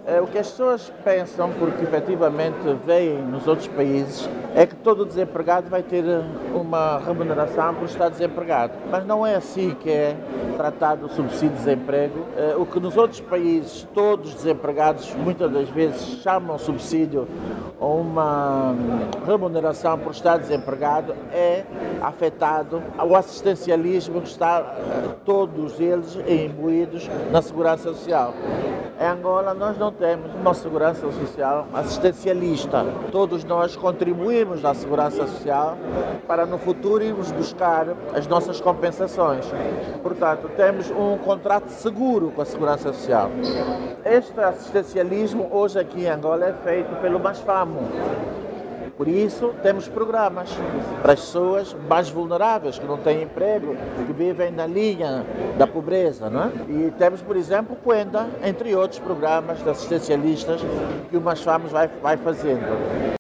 O que as pessoas pensam, porque efetivamente veem nos outros países, é que todo desempregado vai ter uma remuneração por estar desempregado. Mas não é assim que é tratado o subsídio de desemprego. O que nos outros países, todos os desempregados, muitas das vezes chamam subsídio ou uma remuneração por estar desempregado, é afetado o assistencialismo que está todos eles imbuídos na segurança social. Em Angola nós não temos uma segurança social assistencialista. Todos nós contribuímos na segurança social para no futuro irmos buscar as nossas compensações. Portanto, temos um contrato seguro com a segurança social. Este assistencialismo hoje aqui em Angola é feito pelo Masfamo. Por isso, temos programas para as pessoas mais vulneráveis, que não têm emprego, que vivem na linha da pobreza, não é? E temos, por exemplo, o Cuenda, entre outros programas de assistencialistas que o Masfamo vai fazendo.